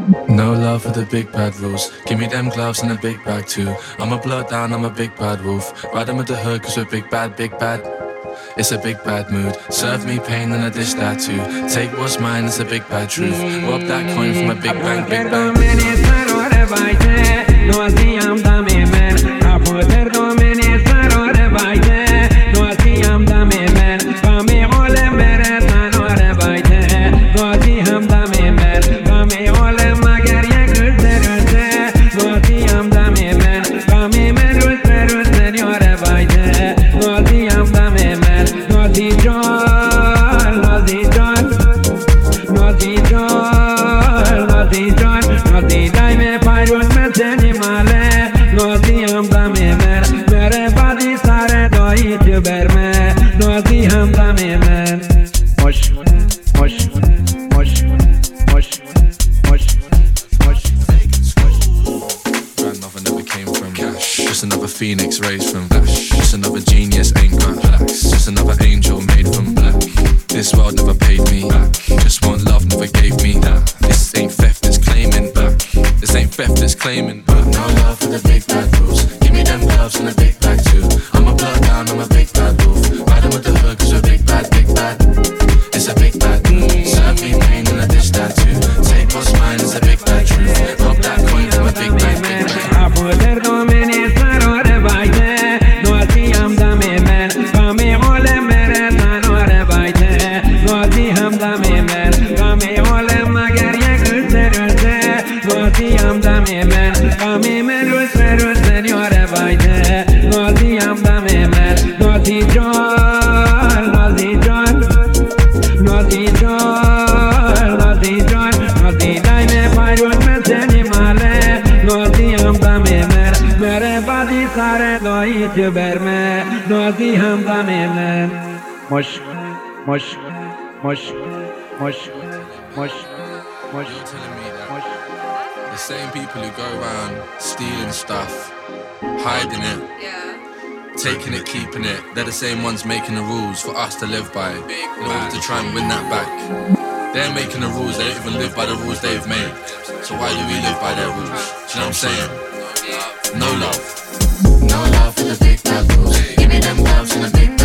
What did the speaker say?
No love for the big bad rules. Give me them gloves and a big bag too. I'm a blood down, I'm a big bad wolf. Riding with the hood cause we're big bad, big bad. It's a big bad mood. Serve me pain and I dish that too. Take what's mine, it's a big bad truth. Rob that coin from a big bang, big bang. Phoenix raised from ash. Just another genius ain't got blacks. Just another angel made from black. This world never paid me back. Just one love never gave me that. This ain't theft, it's claiming back. This ain't theft, it's claiming back. No love for the big bad rules. Give me them gloves and a big bag too. I'm a blood down, I'm a big bad wolf. Riding with the hood cause we're big bad, big bad. It's a big bad move. Serve me pain and I dish that too. Take what's mine, it's a big bad truth. Rob that coin from a big bang, big bang. Mush, mush, mush, mush, mush, mush. Telling me that the same people who go around stealing stuff, hiding it, taking it, keeping it, they're the same ones making the rules for us to live by in order to try and win that back. They're making the rules, they don't even live by the rules they've made. So why do we live by their rules? Do you know what I'm saying? No love. No love for the big bad rules. Give me them gloves and a big